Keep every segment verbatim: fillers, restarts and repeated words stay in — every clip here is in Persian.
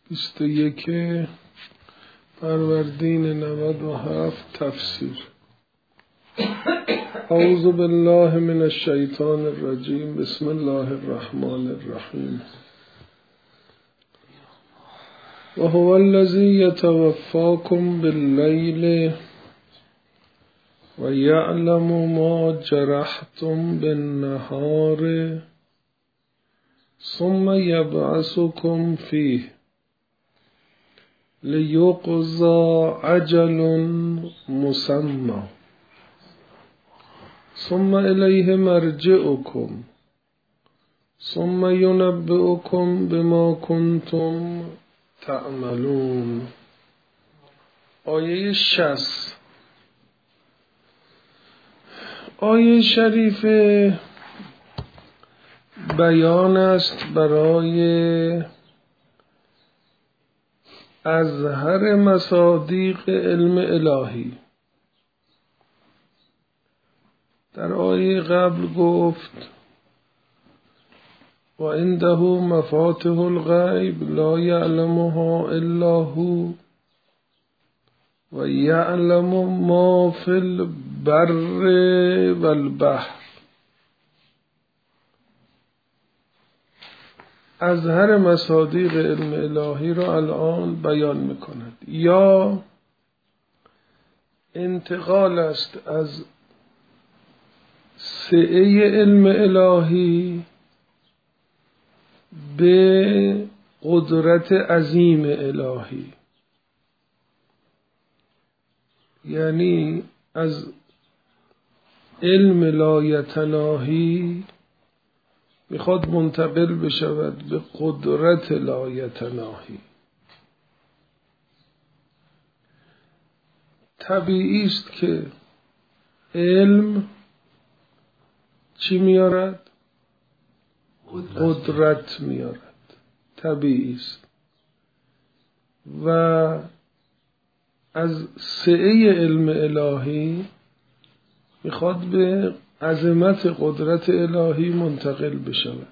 بیست و یک فروردین نود و هفت تفسیر. اعوذ بالله من الشیطان الرجیم. بسم الله الرحمن الرحیم. و هو الذی یتوفاکم باللیل و یعلم ما جرحتم بالنهار ثم یبعثکم فیه لیقضی اجل مسمى ثم الیه مرجعکم ثم ینبئکم بما کنتم تعملون. آیه شصت. آیه شریف بیان است برای اظهر مصادیق علم الهی. در آیه قبل گفت و عنده مفاتح الغیب لا یعلمها الا هو و یعلم ما فی البر والبحر. اظهر مصادیق علم الهی را الان بیان میکند. یا انتقال است از سعه علم الهی به قدرت عظیم الهی، یعنی از علم لایتناهی میخواد منتقل بشود به قدرت لایتناهی. طبیعی است که علم چی میارد؟ قدرت, قدرت میارد. طبیعی است. و از سعه علم الهی میخواد به عظمت قدرت الهی منتقل بشود.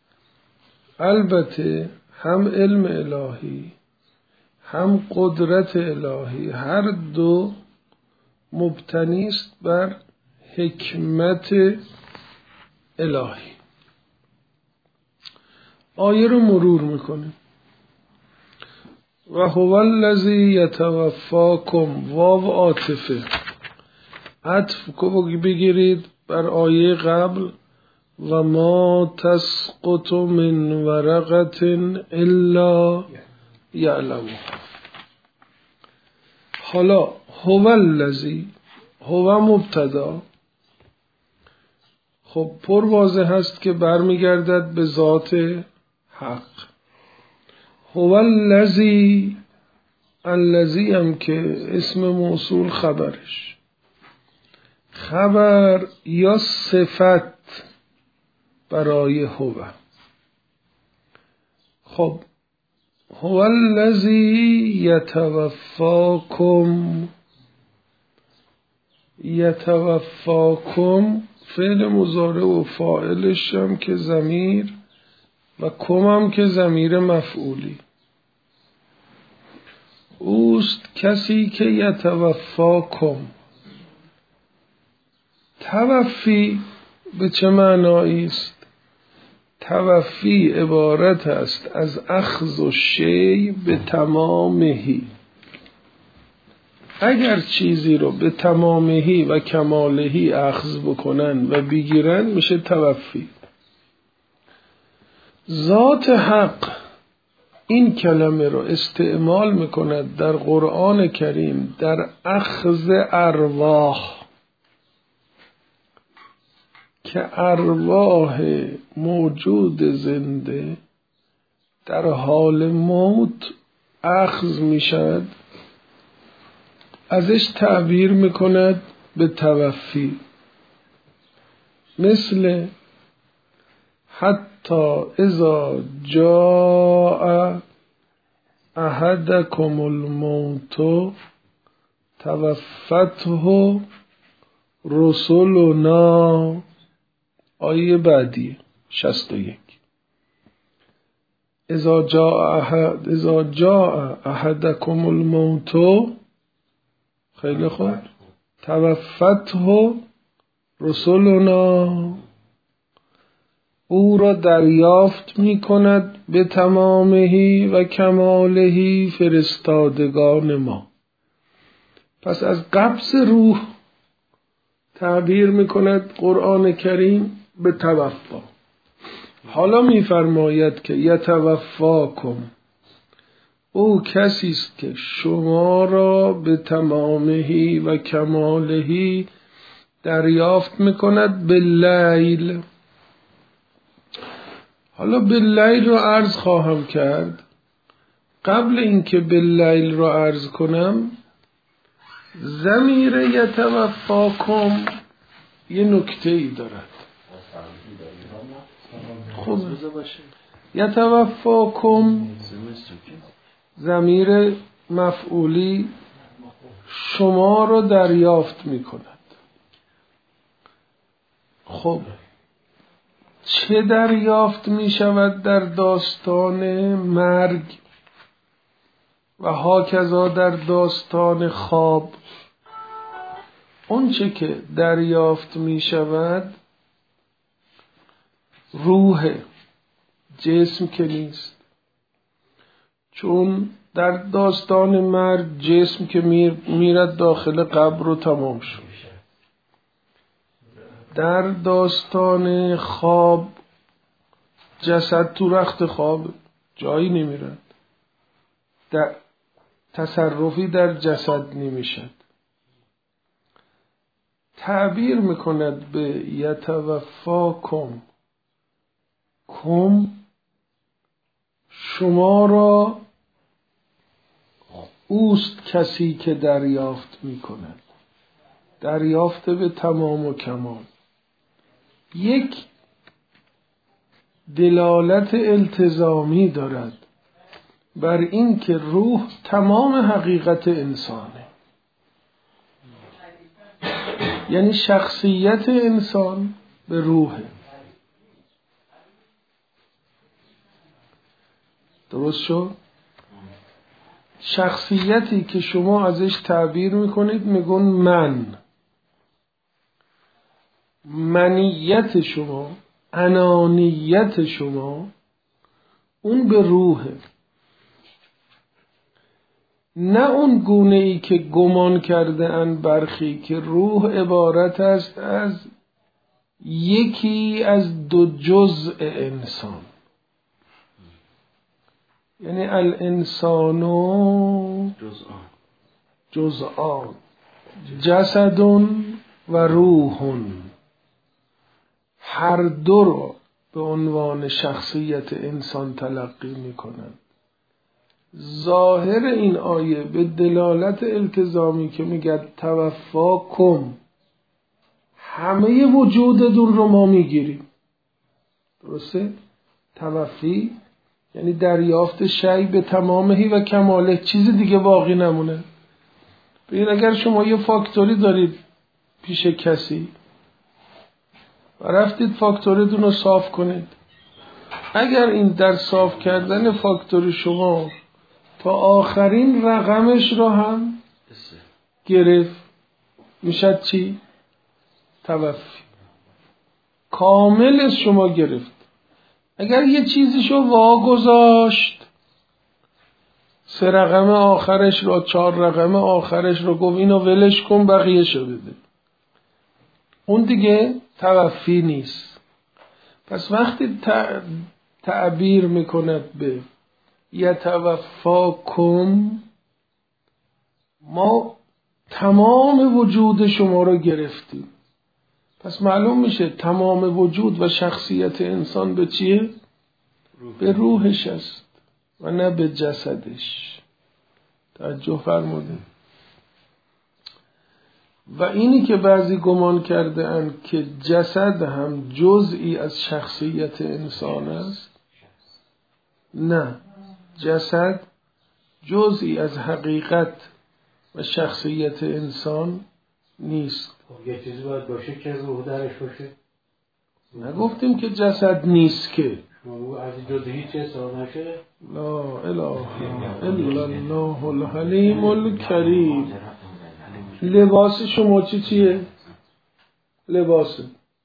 البته هم علم الهی هم قدرت الهی هر دو مبتنی است بر حکمت الهی. آیه رو مرور میکنیم. و هو الذی یتوفاکم. واو عاطفه. عطف کو بگیرید بر آیه قبل و ما تسقط من ورقة الا یعلمها. حالا هو الذی، هو مبتدا، خب پر واضح هست که برمیگردد به ذات حق. هو الذی، الذی هم که اسم موصول خبرش، خبر یا صفت برای هو. خب هو الذی یتوفاکم. یتوفاکم فعل مضارع و فاعلش هم که ضمیر و کم هم که ضمیر مفعولی اوست. کسی که یتوفاکم. توفی به چه معنایی است؟ توفی عبارت است از اخذ و شی به تمامهی. اگر چیزی رو به تمامهی و کمالهی اخذ بکنن و بگیرن میشه توفی. ذات حق این کلمه رو استعمال میکند در قرآن کریم در اخذ ارواح، که ارواح موجود زنده در حال موت اخذ میشد، ازش تعبیر میکند به توفی. مثل حتی اذا جاء احدکم الموت توفته رسلنا. آیه بعدی شصت و یک. اذا جاء احد اذا جاء احدکم الموت، خیلی خوب، توفته رسولنا، او را دریافت می کند به تمامهی و کمالهی فرستادگان ما. پس از قبض روح تعبیر می کند قرآن کریم به توفا. حالا می فرماید که یتوفاکم، او کسی است که شما را به تمامهی و کمالهی دریافت می کند باللیل. حالا باللیل رو عرض خواهم کرد. قبل اینکه باللیل رو عرض کنم، ضمیر یتوفاکم یه نکته ای دارد. خب یتوفاکم ضمیر مفعولی شما رو دریافت می کند. خب چه دریافت می شود در داستان مرگ و هاکذا در داستان خواب؟ اون چه که دریافت می شود روح، جسم که نیست. چون در داستان مرگ جسم که میرد داخل قبر و تمام شد. در داستان خواب جسد تو رخت خواب جایی نمیرد، در تصرفی در جسد نمیشد. تعبیر میکند به یتوفاکم، کم شما را، اوست کسی که دریافت میکند، دریافت به تمام و کمال. یک دلالت التزامی دارد بر این که روح تمام حقیقت انسانه، یعنی شخصیت انسان به روحه. درست شد؟ شخصیتی که شما ازش تعبیر میکنید میگن من، منیت شما، انانیت شما، اون به روحه. نه اون گونه ای که گمان کرده اند برخی که روح عبارت است از یکی از دو جزء انسان، یعنی الانسان جزءان جزءان جسد و روح، هر دو رو به عنوان شخصیت انسان تلقی میکنند. ظاهر این آیه به دلالت التزامی که میگه توفاکم، همه وجودتون رو ما میگیریم. درسته؟ توفی یعنی دریافت شی به تمامهی و کماله، چیز دیگه باقی نمونه. ببین اگر شما یه فاکتوری دارید پیش کسی و رفتید فاکتوریتون رو صاف کنید، اگر این در صاف کردن فاکتوری شما تا آخرین رقمش رو هم گرفت، میشد چی؟ توفی. کامل شما گرفت. اگر یه چیزیشو واگذاشت، سه رقم آخرش رو، چهار رقم آخرش رو گفت اینو ولش کن بقیه شو بده، اون دیگه توفی نیست. پس وقتی تعبیر میکند به یتوفاکم، ما تمام وجود شما رو گرفتیم. پس معلوم میشه تمام وجود و شخصیت انسان به چیه؟ روح. به روحش است و نه به جسدش. توجه فرمودید؟ و اینی که بعضی گمان کرده اند که جسد هم جزئی از شخصیت انسان است، نه، جسد جزئی از حقیقت و شخصیت انسان نیست. یه چیزی باید باشه که روح درش باشه. نگفتیم که جسد نیست، که از جز هیچ حساب نشه. لا اله الا الله الحلیم الکریم. لباس شما چی چیه؟ لباسه.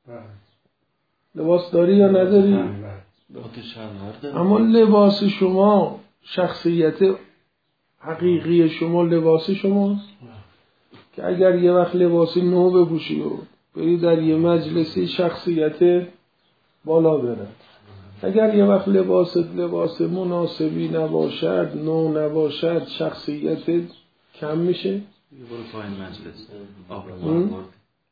لباس داری یا نداری؟ اما لباس شما، شخصیت حقیقی شما لباس شماست که اگر یه وقت لباس نو بپوشی و بری در یه مجلسی شخصیت بالا بره، اگر یه وقت لباست لباس مناسبی نباشد، نو نباشد، شخصیت کم میشه. یه برو پایین مجلس آب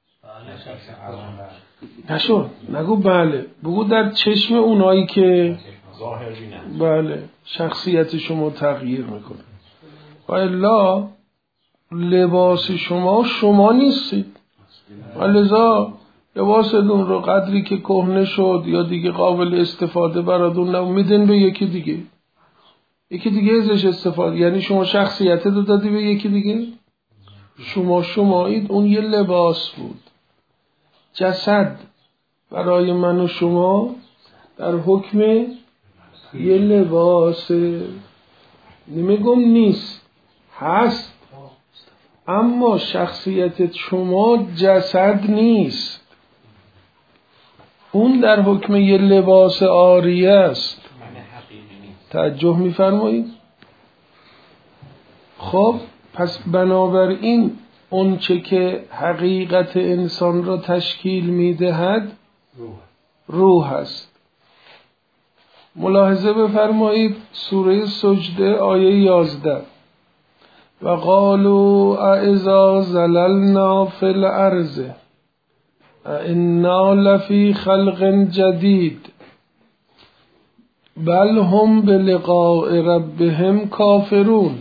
نشو نگو بله، بگو در چشم اونایی که بله شخصیت شما تغییر میکنه. و الا لباس شما شما نیستید. و لذا لباستون رو قدری که کهنه شد یا دیگه قابل استفاده براتون نبود میدن به یکی دیگه، یکی دیگه ازش استفاده. یعنی شما شخصیت رو دادی به یکی دیگه. شما شمایید، اون یه لباس بود. جسد برای من و شما در حکم یه لباس، نمیگم نیست، هست، اما شخصیت شما جسد نیست، اون در حکم یه لباس عاریه است. توجه می‌فرمایید؟ خب پس بنابراین اون چه که حقیقت انسان را تشکیل میدهد روح است. ملاحظه بفرمایید سوره سجده آیه یازده: و قالوا اذا زللنا فی الارض انا لفی خلق جدید بل هم بلقاء ربهم کافرون.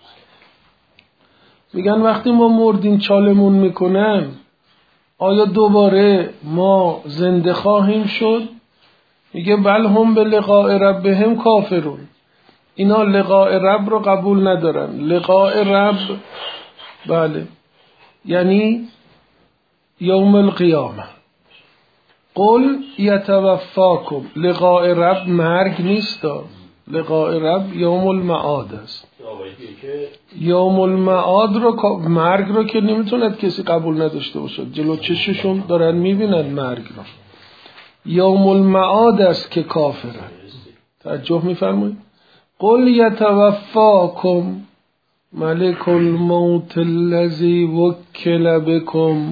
میگن وقتی ما مردیم چالمون میکنن، آیا دوباره ما زنده خواهیم شد؟ میگه بل هم بلقاء ربهم کافرون. اینا لقاء رب رو قبول ندارن. لقاء رب بله یعنی یوم القیامه. قل یتوفاکم. لقاء رب مرگ نیست، لقاء رب یوم المعاد است. یوم المعاد رو، مرگ رو که نمیتوند کسی قبول نداشته باشد، جلو چششون دارن میبینن مرگ رو. یوم المعاد است که کافرن. توجه میفرمایید؟ قل یتوفاکم ملک الموت الذی وکل بکم.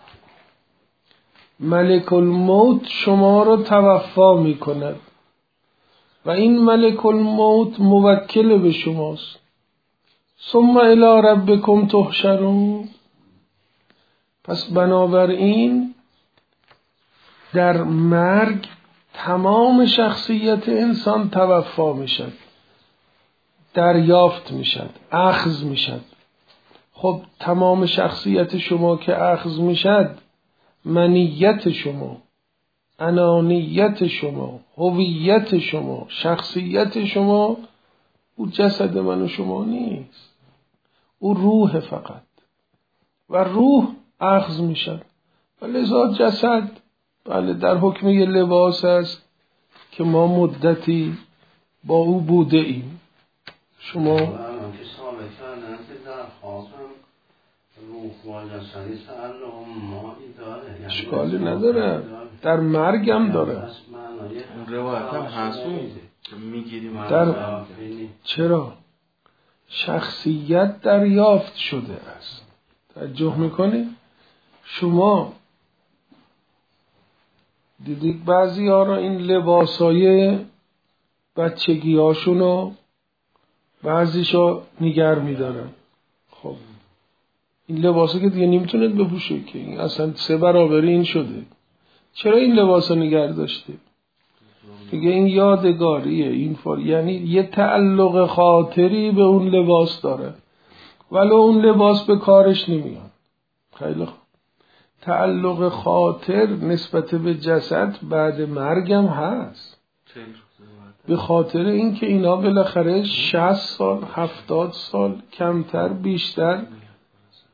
ملک الموت شما رو توفا میکند و این ملک الموت موکل به شماست. ثم الی ربکم تحشرون. پس بنابراین در مرگ تمام شخصیت انسان توفا میشد، دریافت میشد، اخذ میشد. خب تمام شخصیت شما که اخذ میشد، منیت شما، انانیت شما، هویت شما، شخصیت شما، او جسد من و شما نیست، او روح فقط، و روح اخذ میشد. و لذا جسد بله در حکم یه لباس است که ما مدتی با او بوده ایم. شما اشکالی نداره، در مرگ هم داره. اون روایت هم هستون که میگیریم در چرا؟ شخصیت دریافت شده است. توجه میکنی؟ شما دیدید بعضی ها را این لباسای بچگی هاشونو بعضیشا نگر میدارن. خب این لباسا که دیگه نمیتونه بپوشه که این اصلا سه برابری این شده. چرا این لباسا نگر داشته؟ دیگه این یادگاریه، این فار یعنی یه تعلق خاطری به اون لباس داره ولو اون لباس به کارش نمیاد. خیلی خوب، تعلق خاطر نسبت به جسد بعد مرگم هست، به خاطر اینکه اینا بالاخره شصت سال هفتاد سال کمتر بیشتر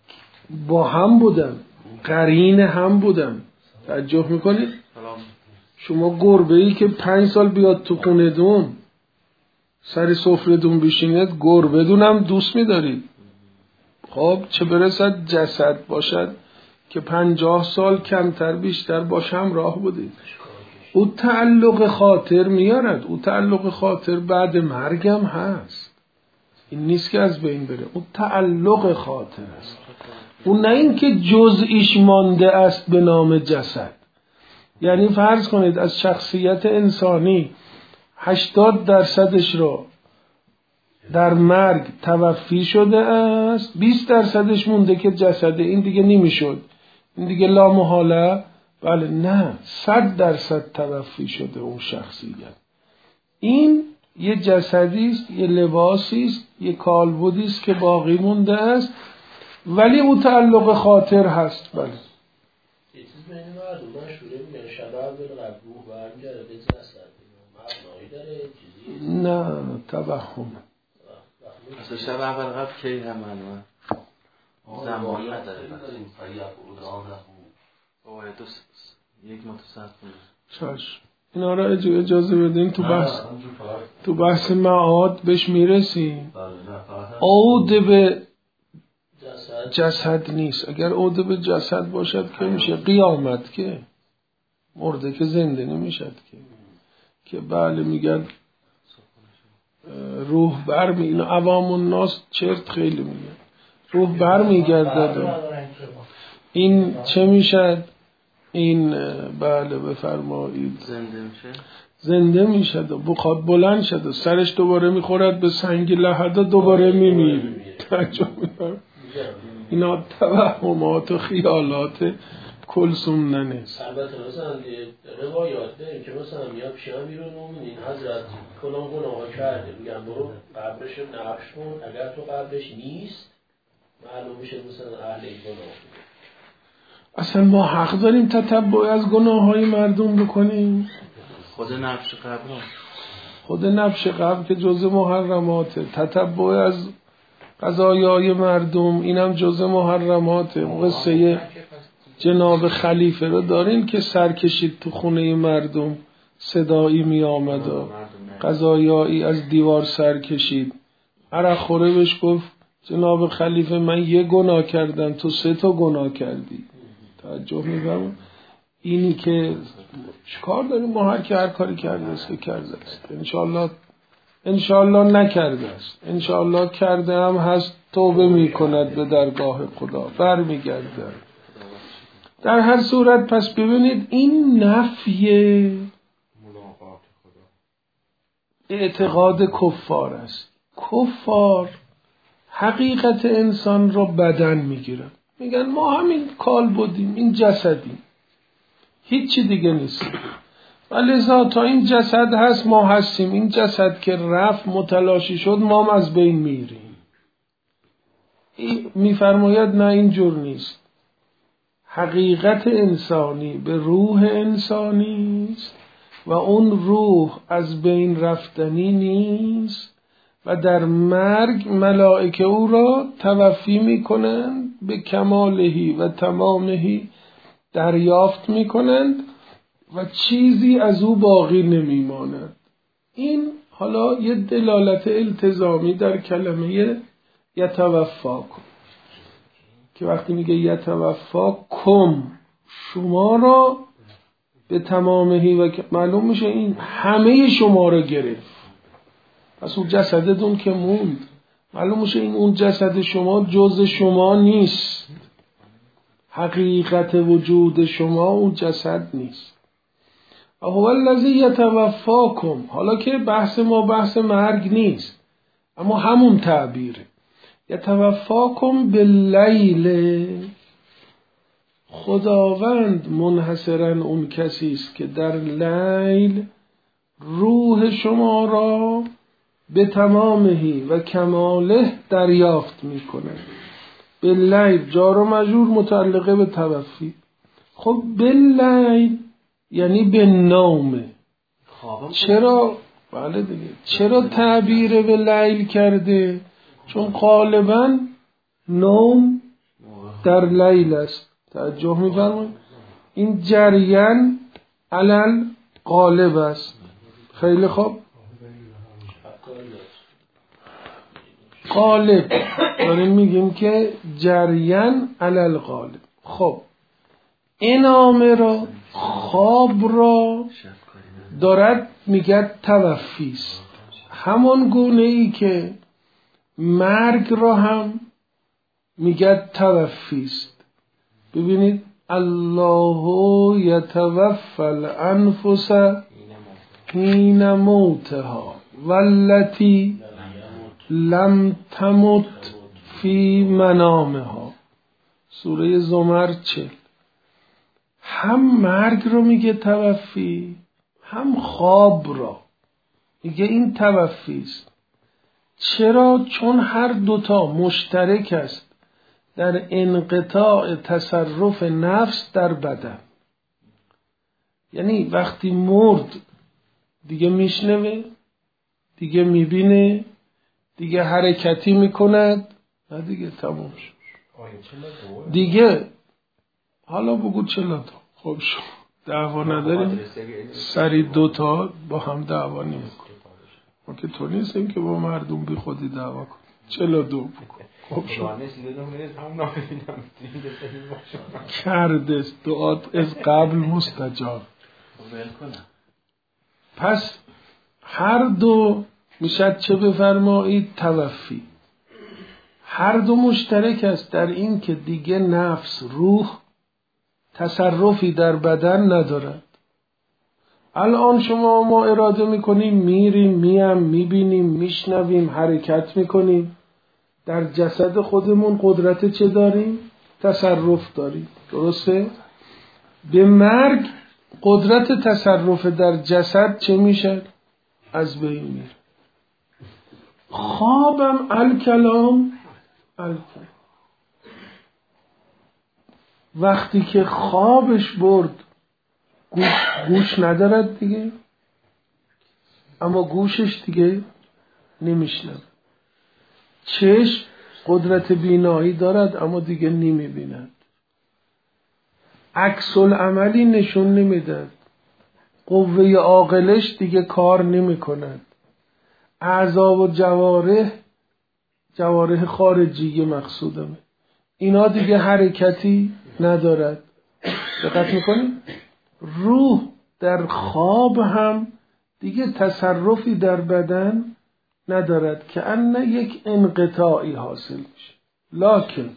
با هم بودن، قرین هم بودن. توجه میکنید؟ شما گربه ای که پنج سال بیاد تو خونه دون سر سفره دون بشینه، گربه دون هم دوست می‌دارید. خب چه برسد جسد باشد که پنجاه سال کمتر بیشتر باش هم راه بودید. او تعلق خاطر میارد، او تعلق خاطر بعد مرگم هست، این نیست که از بین بره. او تعلق خاطر است، او نه این که جزئیش مانده است به نام جسد. یعنی فرض کنید از شخصیت انسانی هشتاد درصدش رو در مرگ توفی شده است، بیست درصدش مونده که جسده، این دیگه نمیشد، این دیگه لا محاله. بله نه، صد درصد توفی شده اون شخصیت. این یه جسدی است، یه لباسی است، یه کالبدی است که باقی مونده است، ولی او تعلق خاطر هست. بله یه چیز بین مردم مشهوره میگن شب اول قبل روح برمیگرده به جسد، معنایی داره چیزی؟ نه، توهم. اصلا شب اول قبل کی هم منوه زمان نداره. بابا دو یک متصد چاش اینا را اجازه بدین تو بحث تو بحث معاد بهش میرسیم. عود به جسد نیست. اگر عود به جسد باشد که میشه قیامت، که مرده که زنده نمیشد که که بله میگن روح برمی، اینا عوام الناس چرت خیلی میگن، روح برمیگردد. این چه میشد؟ این بله بفرمایید زنده میشه، زنده میشد و بخواد بلند شد و سرش دوباره میخورد به سنگ لحد و دوباره میمیره. اینا توهمات و خیالات کلثوم ننست. البته مثلا روایات داریم که مثلا میاد پیشم بیرون مومنین حضرت کلان گناه کرده، میگن برو قبرش نقش کن، اگر تو قبرش نیست معلوم میشه مثلا اهل گناه. اصلا ما حق داریم تتبع از گناه های مردم بکنیم؟ خود نقش قبر خود نقش قبر که جزء محرماته، تتبع از قضایای مردم اینم جزء محرماته. قصه جناب خلیفه رو دارین که سر کشید تو خونه مردم، صدایی می آمد و قضایایی از دیوار سر کشید. عرق خوره بهش گفت جناب خلیفه من یه گناه کردم، تو سه تا گناه کردی. توجه می‌فرمایید؟ اینی که چیکار داریم ما؟ هر کی هر کاری کرده است که کرده است. انشالله انشالله نکرده است، انشالله کرده هم هست، توبه میکند به درگاه خدا، برمیگرده. در هر صورت پس ببینید این نفی اعتقاد کفار است. کفار حقیقت انسان را بدن میگیرن، میگن ما همین کال بودیم، این جسدیم، هیچی دیگه نیست. ولذا تا این جسد هست ما هستیم، این جسد که رفت متلاشی شد ما هم از بین میریم. میفرماید نه اینجور نیست. حقیقت انسانی به روح انسانی است و اون روح از بین رفتنی نیست و در مرگ ملائکه او را توفی میکنند، به کمالهی و تمامهی دریافت میکنند و چیزی از او باقی نمیماند. این حالا یه دلالت التزامی در کلمه یتوفا کن که وقتی میگه یتوفا کم شما را به تمامهی و معلوم میشه این همه شما را گرفت. پس اون جسدتون که موند، معلوم میشه این اون جسد شما جز شما نیست. حقیقت وجود شما اون جسد نیست. هو الذی یتوفاکم. حالا که بحث ما بحث مرگ نیست، اما همون تعبیره. یتوفاکم باللیل. خداوند منحصرا اون کسی است که در لیل روح شما را به تمامهی و کماله دریافت میکنه. باللیل جار و مجرور متعلقه به توفی. خب باللیل یعنی به نوم. چرا؟ بله دیگه. چرا تعبیر به لیل کرده؟ چون غالبا نوم در لیل است. توجه می‌فرمایید؟ این جریان علل غالب است. خیلی خوب، غالب داریم میگیم که جریان علل غالب. خب این نامه را، خواب را دارد میگه توفیست، همون گونه ای که مرگ را هم میگه توفیست. ببینید الله یتوفی الانفس حین موتها والتی لم تمت فی منامها، سوره زمر چل. هم مرگ رو میگه توفی، هم خواب را میگه این توفیست. چرا؟ چون هر دوتا مشترک است در انقطاع تصرف نفس در بدن. یعنی وقتی مرد دیگه میشنوه، دیگه میبینه، دیگه حرکتی میکند، نه دیگه تموم شد دیگه. حالا بگو چلا تا خب شو دعوا نداریم، سری دوتا با هم دعوا نمی کن. ما که تو نیستیم که با مردم بی خودی دعوا کن. چلا دو بکن خب شو کرده دعات از قبل مستجاب. پس هر دو میشد چه بفرمایید توفی. هر دو مشترک است در این که دیگه نفس، روح تصرفی در بدن ندارد. الان شما ما اراده میکنیم میریم میم میبینیم میشنویم حرکت میکنیم، در جسد خودمون قدرت چه داریم؟ تصرف داریم، درسته؟ به مرگ قدرت تصرف در جسد چه میشه؟ از بین میره. خوابم الکلام الکلام، وقتی که خوابش برد گوش, گوش ندارد دیگه، اما گوشش دیگه نمیشنوه. چشم قدرت بینایی دارد اما دیگه نمیبیند. عکس العملی نشون نمیداد. قوه عاقلش دیگه کار نمیکند. اعضا و جوارح، جوارح خارجی مقصودمه، اینا دیگه حرکتی ندارد. دقت میکنید؟ روح در خواب هم دیگه تصرفی در بدن ندارد که ان یک انقطاعی حاصل میشه. لکن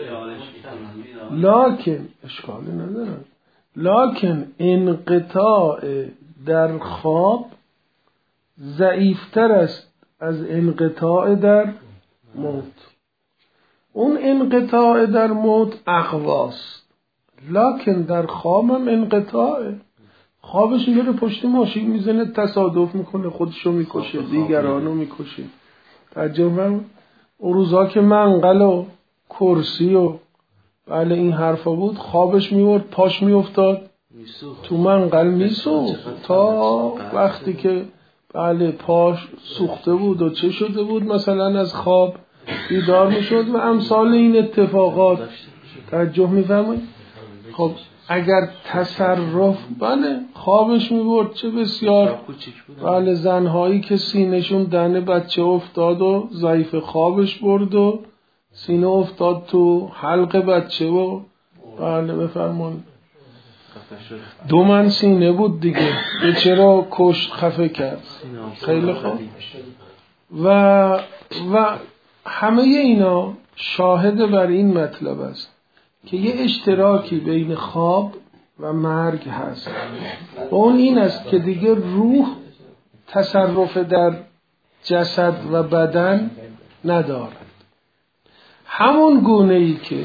لکن اشکالی ندارد، لکن انقطاع در خواب ضعیفتر است از انقطاع در موت. اون انقطاع در موت اقواست، لکن در خواب هم انقطاعه. خوابش میره پشت ماشین میزنه، تصادف میکنه، خودشو میکشه، دیگرانو میکشه. تجربه اون روزا که منقل و کرسی و بله این حرفا بود، خوابش میورد پاش میافتاد تو منقل میسوخت تا وقتی که بله پاش سوخته بود و چه شده بود مثلا از خواب بیدار میشد و امثال این اتفاقات. توجه میفرمایید؟ خب اگر تصرف بله خوابش میبرد چه بسیار. بله زنهایی که سینهشون دهن بچه افتاد و ضعیف خوابش برد و سینه افتاد تو حلق بچه و بله بفرمایید دو من سینه بود دیگه، به چرا کشت خفه کرد. خیلی خوب. و و همه اینا شاهد بر این مطلب است که یه اشتراکی بین خواب و مرگ هست و اون این است که دیگه روح تصرف در جسد و بدن ندارد. همون گونه ای که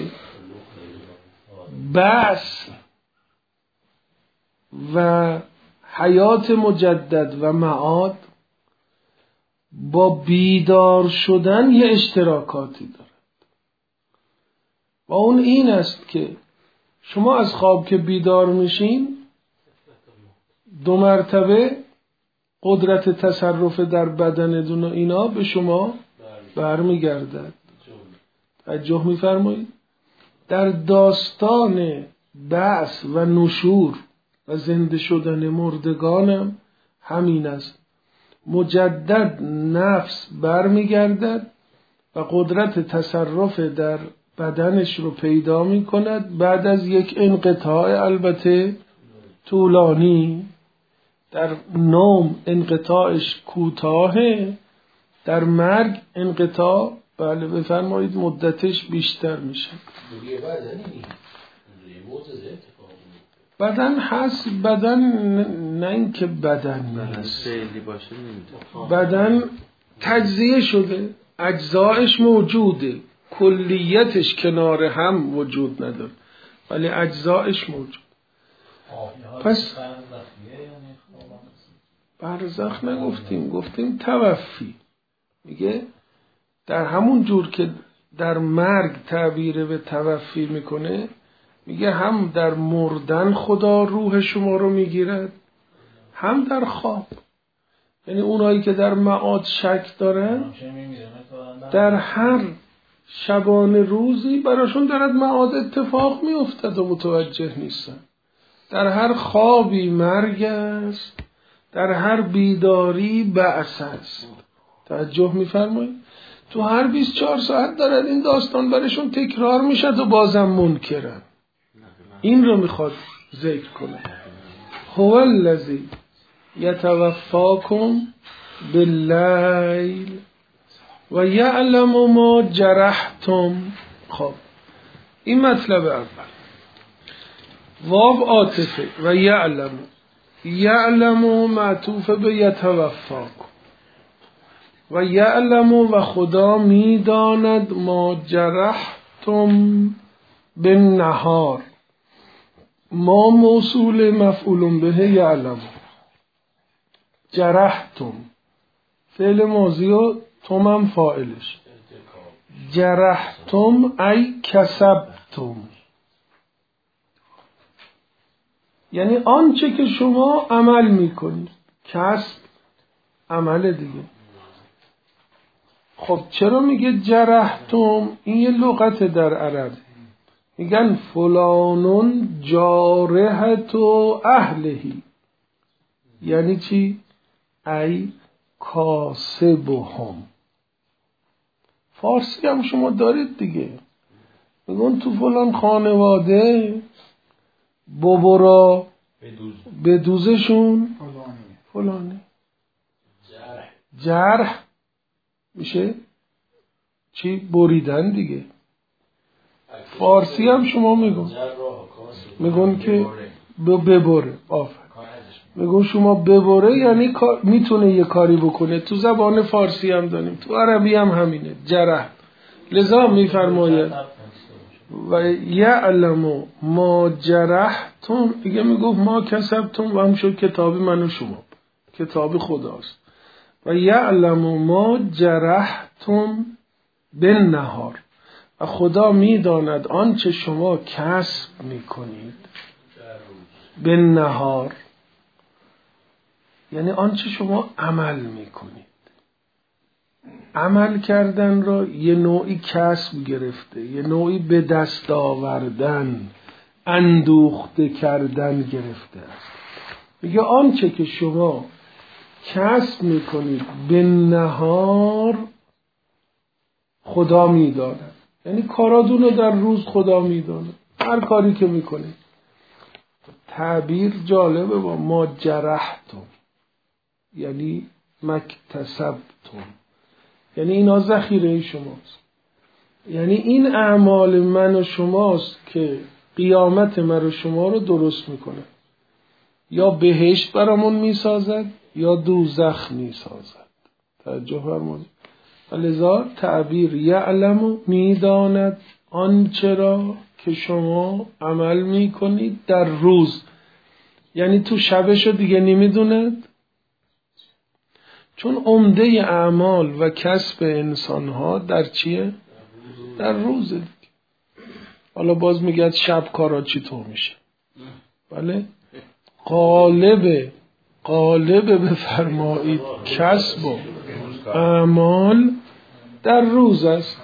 بعث و حیات مجدد و معاد با بیدار شدن یه اشتراکاتی دارد و اون این است که شما از خواب که بیدار میشین دو مرتبه قدرت تصرف در بدنتون و اینا به شما برمیگردد. توجه میفرمایید؟ در داستان بعث و نشور و زنده شدن مردگانم همین است. مجدد نفس برمیگردد و قدرت تصرف در بدنش رو پیدا می کند بعد از یک انقطاع البته طولانی. در نوم انقطاعش کوتاهه، در مرگ انقطاع بله بفرمایید مدتش بیشتر میشه. بدن هست، بدن نه اینکه بدن نیست، بدن تجزیه شده، اجزایش موجوده، کلیتش کنار هم وجود نداره ولی اجزایش موجود. پس برزخ نگفتیم، گفتیم توفی. میگه در همون جور که در مرگ تعبیر به توفی میکنه، میگه هم در مردن خدا روح شما رو میگیرد، هم در خواب. یعنی اونایی که در معاد شک دارن در هر شبانه روزی براشون دارد معاد اتفاق میافتد و متوجه نیستن. در هر خوابی مرگ است، در هر بیداری بعث است. توجه میفرمایید؟ تو هر بیست و چهار ساعت دارد این داستان براشون تکرار میشه و بازم منکرن. این رو میخواد ذکر کنه. هو الذی یتوفاکم باللیل و یعلم ما جرحتم. خب این مطلب اول. واو عاطفه و یعلم، یعلم معطوف به یتوفاکم و یعلم و خدا میداند ما جرحتم بالنهار. ما موصول مفعول به یعلم، جرحتم فعل ماضی و تم هم فاعلش. جرحتم ای کسبتم، یعنی آنچه که شما عمل میکنید. کسب عمل دیگه. خب چرا میگه جرحتم؟ این یه لغت در عرب، میگن فلانون جارحت و اهلهی. یعنی چی؟ ای کاسبهم. فارسی هم شما دارید دیگه، میگن تو فلان خانواده بابرا بدوزشون فلانه. جرح میشه چی؟ بریدن دیگه. فارسی هم شما میگن میگن که ببره. آفر میگن شما ببره یعنی میتونه یه کاری بکنه. تو زبان فارسی هم داریم، تو عربی هم همینه، جرح. لذا میفرماید و یعلم ما جرحتم، دیگه میگفت ما کسبتم و هم شد کتاب من و شما، کتاب خداست. و یعلم ما جرحتم بالنهار، و خدا میداند آنچه شما کسب میکنید. بالنهار یعنی آنچه شما عمل میکنید. عمل کردن را یه نوعی کسب گرفته، یه نوعی به دست آوردن، اندوخته کردن گرفته است. میگه آنچه که شما کسب میکنید به نهار خدا میداند. یعنی کاراتون رو در روز خدا میداند، هر کاری که میکنید. تعبیر جالبه، با ما جرحتم یعنی مکتسبتم، یعنی اینا ذخیره شماست. یعنی این اعمال من و شماست که قیامت من و شما رو درست میکنه. یا بهشت برامون میسازد یا دوزخ میسازد. توجه فرمایید. لذا تعبیر یعلم میداند آنچه را که شما عمل میکنید در روز. یعنی تو شبشو دیگه نمیدوند، چون عمده اعمال و کسب انسانها در چیه؟ در روزه. حالا باز میگه شب کارا چطور میشه؟ بله؟ غالب غالب بفرمایید کسب و اعمال در روز است.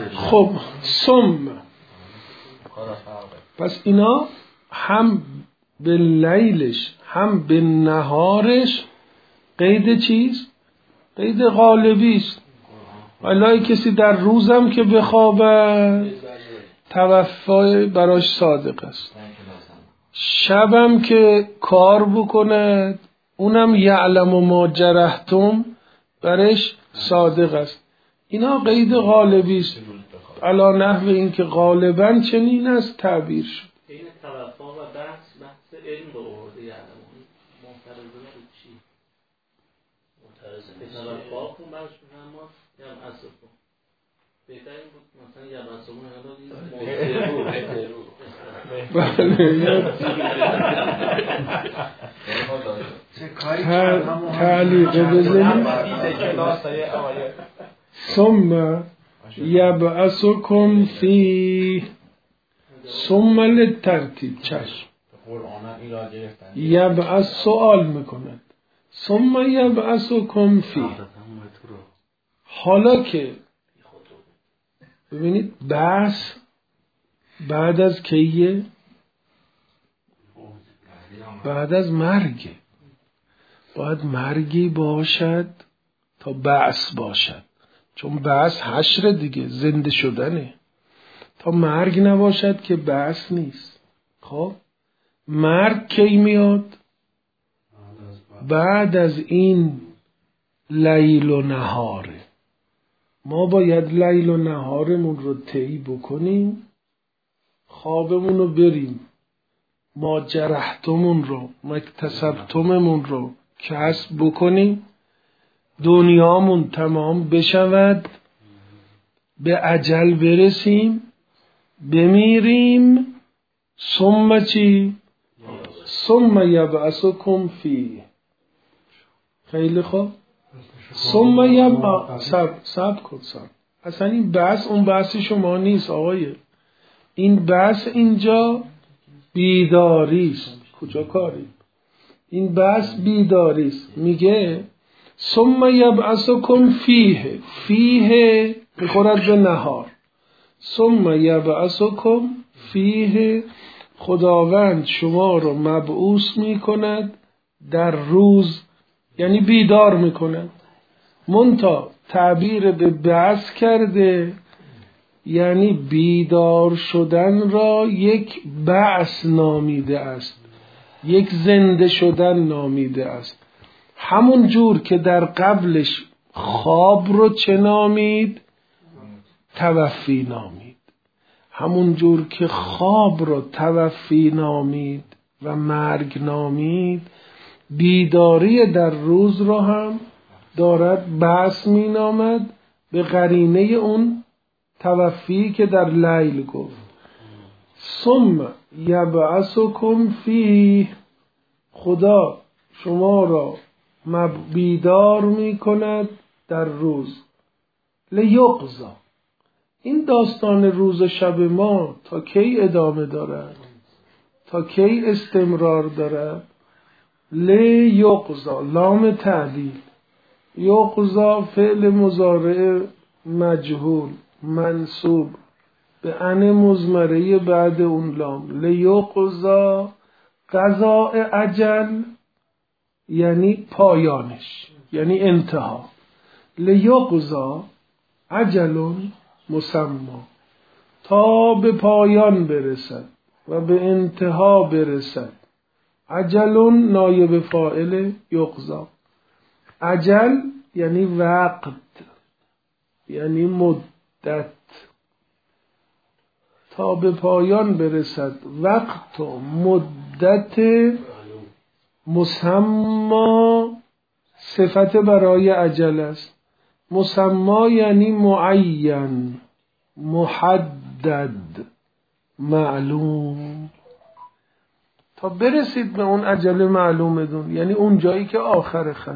خب سم، پس اینا هم به لیلش هم به نهارش قید چیز؟ قید غالبی است. ولی کسی در روزم که بخوابه توفای براش صادق است، شبم که کار بکند اونم یعلم و ما جرحتم برش صادق است. اینا قید غالبی است، علا نحو این که غالبا چنین است تعبیر شد. این توفا و بحث بحث علم رو آورده یعلم معترضه رو چی؟ معترضه توفا کن برش بکنم ما یم اصل کن بهتر این بود مثلا یم اصل کن هنگاه تعلیقه بزنیم ثم یبعثکم فی ثم للترتیب چشم یبعث سوال میکند ثم یبعثکم فی. حالا که ببینید بعث بعد از کیه؟ بعد از مرگ. باید مرگی باشد تا بعث باشد، چون بعث حشر دیگه، زنده شدنه. تا مرگ نباشد که بعث نیست. خب مرگ کی میاد؟ بعد از این لیل و نهاره. ما باید لیل و نهارمون رو طی بکنیم، خوابمون رو بریم، ما جرحتمون رو مکتسبتممون رو کسب بکنیم، دنیامون تمام بشود، به اجل برسیم، بمیریم، ثم چی؟ ثم یبعثکم فیه. خیلی خوب. ثم یبعث سب سب کن سب. اصلا این بحث اون بحث شما نیست آقای. این بحث اینجا بیداری است. کجا کاری؟ این بحث بیداری است. میگه ثم یبعثکم فیه. فیه میخورد به نهار. ثم یبعثکم فیه. خداوند شما رو مبعوث میکند در روز، یعنی بیدار میکند. منتها تعبیر به بعث کرده، یعنی بیدار شدن را یک بعث نامیده است، یک زنده شدن نامیده است. همون جور که در قبلش خواب رو چه نامید؟ توفی نامید. همون جور که خواب رو توفی نامید و مرگ نامید، بیداری در روز رو هم دارد بعث می نامد به قرینه اون توفی که در لیل گفت. ثم یبعثکم فیه. خدا شما را بیدار می کند در روز. لیقضی. این داستان روز و شب ما تا کی ادامه دارد؟ تا کی استمرار دارد؟ لیقضی لام تعلیل. یقضی فعل مضارع مجهول منصوب به ان مضمره بعد اون لام. لیقضی قضاء اجل یعنی پایانش، یعنی انتها. لیقضی اجل مسمى تا به پایان برسد و به انتها برسد. اجل نایب فاعل یقضی. اجل یعنی وقت، یعنی مدت. تا به پایان برسد وقت و مدت مسمى صفت برای اجل است. مسمى یعنی معین، محدد، معلوم. تا برسید به اون اجل معلوم دون، یعنی اون جایی که آخر خط.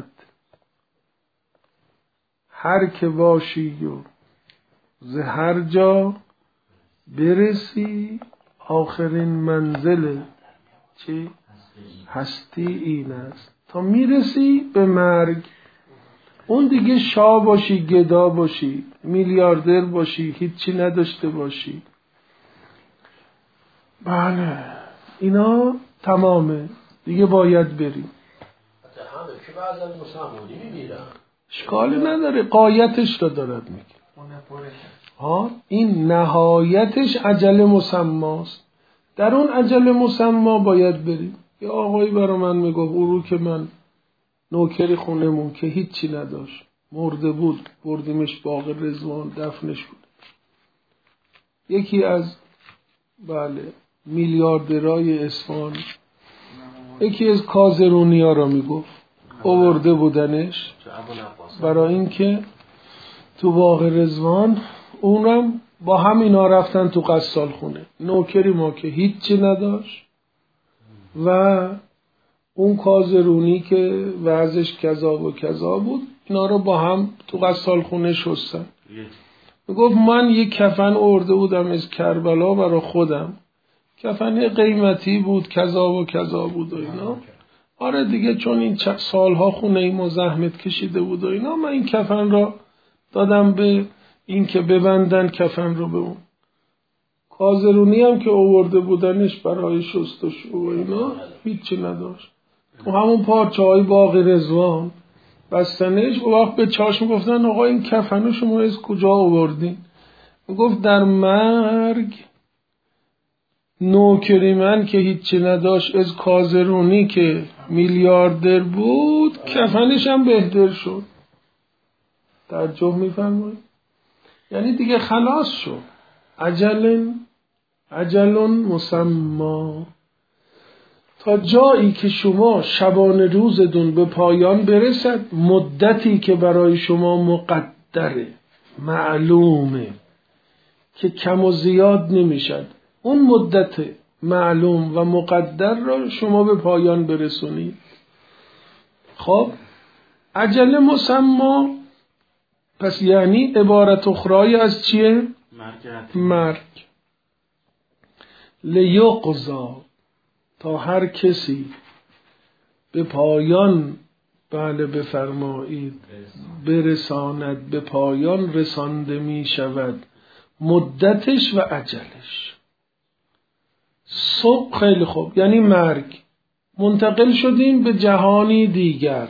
هر که باشی و ز هر جا برسی، آخرین منزل چی؟ هستی این است. تا میرسی به مرگ. اون دیگه شاه باشی، گدا باشی، میلیاردر باشی، هیچی نداشته باشی. بله اینا تمامه دیگه باید بریم. حتی همه که بعضا مسلمانی میمیرن، اشکالی نداره، قایتش رو دارد میگه. ها این نهایتش اجل مسماست، در اون اجل مسما باید بریم. یه آقایی برای من میگفت او رو که من نوکری خونمون که هیچی نداشت مرده بود، بردیمش باغ رضوان دفنش بود. یکی از بله میلیاردرای اصفهان، یکی از کازرونی ها را میگفت آورده بودنش برای اینکه تو باغ رضوان، اونم با همینا رفتن تو قصال خونه. نوکری ما که هیچی نداشت و اون کازرونی که وضعش کذا و کذا بود، اینا رو با هم تو قصال خونه شستن. میگفت من یک کفن آورده بودم از کربلا برای خودم، کفن قیمتی بود، کذا و کذا بود و اینا. آره دیگه چون این سالها خونه ای ما زحمت کشیده بود و اینا، من این کفن را دادم به این که ببندن کفن رو به اون. کازرونی هم که آورده بودنش برای شستشو و اینا هیچی نداشت، و همون پارچه های باغ رضوان بستنش. و وقت به چاشم گفتن آقا این کفنو شما از کجا آوردین؟ گفت در مرگ نوکری من که هیچی نداشت از کازرونی که میلیاردر بود کفنش هم بهتر شد. تعجب میفرمایید؟ یعنی دیگه خلاص شد. اجل اجل مسما، تا جایی که شما شبانه روزتون به پایان برسد، مدتی که برای شما مقدره، معلومه که کم و زیاد نمیشد، اون مدت معلوم و مقدر را شما به پایان برسونید. خب اجل مسما پس یعنی عبارت اخرای از چیه؟ مرگ. لیقضا، تا هر کسی به پایان بله بفرمایید برساند، به پایان رسانده می شود مدتش و اجلش. صبح خیلی خوب، یعنی مرگ. منتقل شدیم به جهانی دیگر.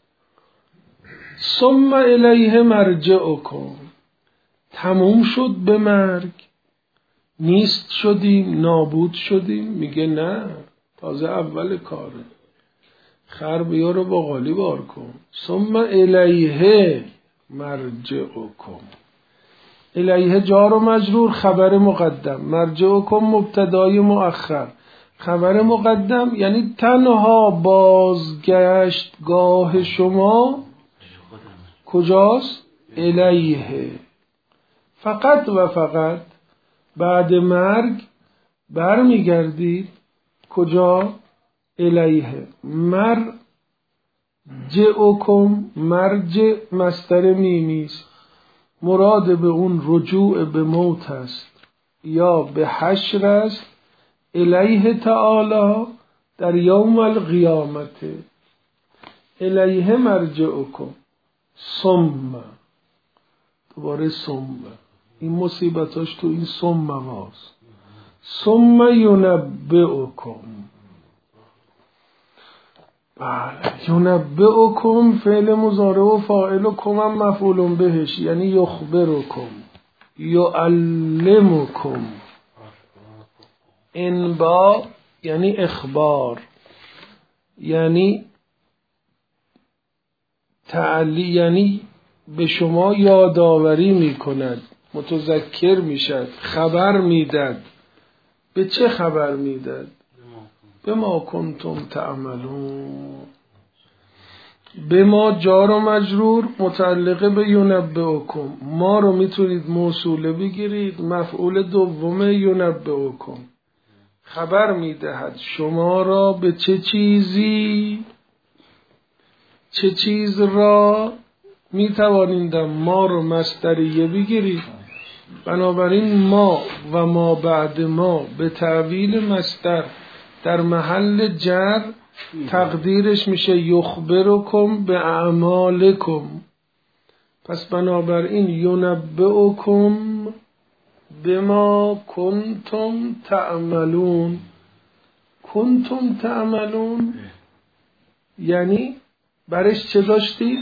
ثم الیه مرجعکم، تموم شد به مرگ، نیست شدیم، نابود شدیم. میگه نه، تازه اول کاره. خر بیا رو با قالی بار کن. ثم الیه مرجعکم، الیه جار و مجرور، خبر مقدم، مرجعکم مبتدای مؤخر، خبر مقدم. یعنی تنها بازگشتگاه شما کجاست؟ الیه، فقط و فقط بعد مرگ برمیگردید کجا؟ الیه. مرجعکم، مرجع مصدر میمیست، مراد به اون رجوع به موت است یا به حشر است. الیه تعالی در یوم القیامت. الیه مرجعکم. ثم، دوباره ثم، این مصیبتاش تو این ثم واست. ثم ینبئکم، بله ینبئکم فعل مضارع و فاعل و کم هم مفعول بهش، یعنی یخبرکم، یعلمکم. انبا یعنی اخبار، یعنی تعلی، یعنی به شما یادآوری میکند، متذکر میشد، خبر میداد. به چه خبر میداد؟ به ما کنتم تعملون. به ما جار و مجرور متعلقه به ینبئکم، ما رو میتونید موصوله بگیرید، مفعول دوم ینبئکم، خبر میدهد شما را به چه چیزی، چه چیز را میتوانیدم ما رو مصدریه بگیرید. بنابراین ما و ما بعد ما به تعویل مصدر در محل جر تقدیرش میشه یخبرکم به اعمالکم. پس بنابراین ینبئکم بما کنتم تعملون، کنتم تعملون یعنی برش چه داشتید؟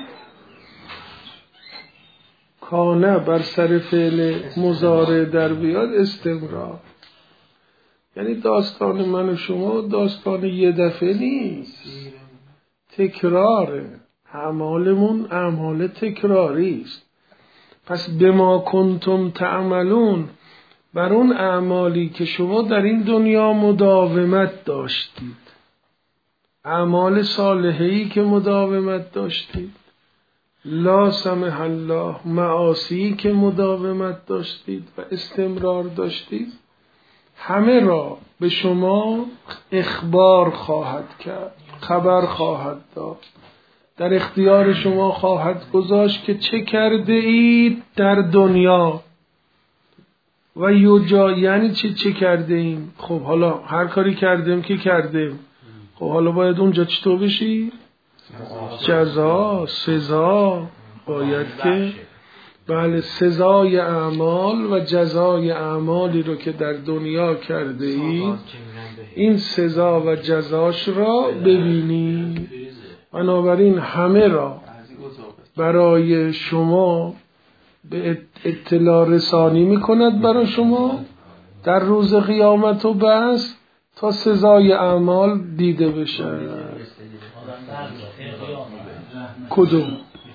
کانه بر سر فعل مضارع در بیاد استمرار. یعنی داستان من و شما داستان یه دفعه نیست، تکراره. اعمالمون اعمال تکراری است. پس بما کنتم تعملون، بر اون اعمالی که شما در این دنیا مداومت داشتید، اعمال صالحه‌ای که مداومت داشتید، لا سمح الله، معاصی که مداومت داشتید و استمرار داشتید، همه را به شما اخبار خواهد کرد، خبر خواهد داد، در اختیار شما خواهد گذاشت که چه کرده اید در دنیا. و یوجا یعنی چه چه کرده ایم؟ خب حالا هر کاری کردیم که کردیم، خب حالا باید اونجا چطور بشی؟ جزا، سزا باید که بله سزای اعمال و جزای اعمالی رو که در دنیا کرده اید این سزا و جزاش را ببینید. بنابراین همه را برای شما به اطلاع رسانی میکند برای شما در روز قیامت و بعث تا سزای اعمال دیده بشه. کدوم؟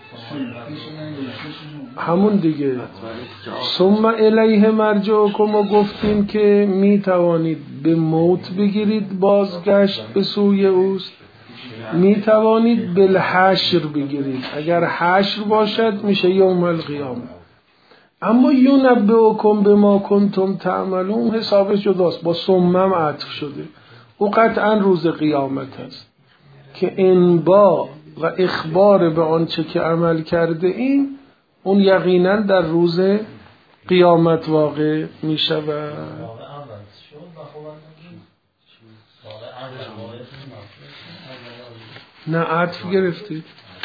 همون دیگه. ثم الیه مرجعکم، و گفتیم که می توانید به موت بگیرید، بازگشت به سوی اوست، می توانید بالحشر بگیرید، اگر حشر باشد میشه یوم القیامه. اما ینبئکم بما کنتم تعملون حسابش جداست، با ثمم عطف شده. او قطعا روز قیامت است که انباء و اخبار به آنچه که عمل کرده این اون یقینا در روز قیامت واقع می شود. نه عطف گرفتید؟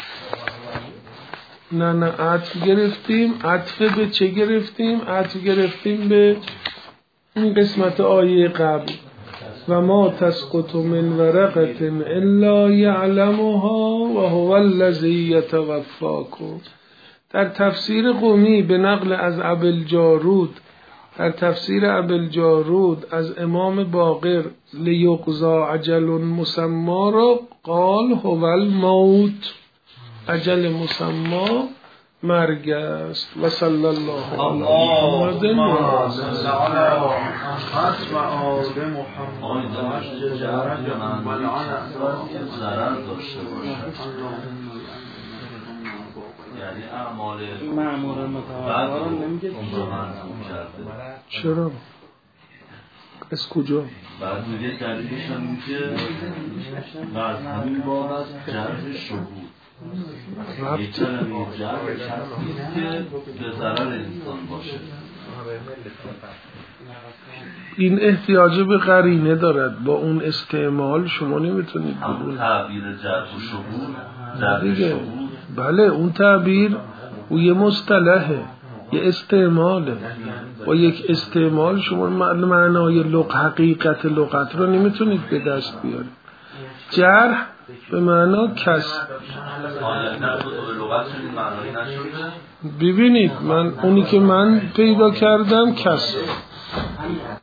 نه نه عطف گرفتیم. عطف به چه گرفتیم؟ عطف گرفتیم به این قسمت آیه قبل، و ما تسقط من ورقة الا یعلمها و هو الذی یتوفاکم. در تفسیر قمی به نقل از ابوالجارود، در تفسیر ابوالجارود از امام باقر لیقضی اجل مسمی را قال هو الموت، اجل مسمی مرگ است. و صلی الله علی محمد و یعنی اعمال معمولا متواتر نمیگه چرا؟ از کجا؟ بعد میگه دلیلش هم میگه بعد همین باب از جرح شهود یک کلمه جرح کسیست که به ضرر انسان باشه. این احتیاج به قرینه دارد، با اون استعمال شما نمیتونید همون تعبیر جرح و شهود، جرح شهود بله اون تعبیر او یه مصطلحه، یه استعماله. با یک استعمال شما معنای لغت، حقیقت لغت رو نمیتونید به دست بیارید. جرح به معنا کسر. ببینید من اونی که من پیدا کردم کسر.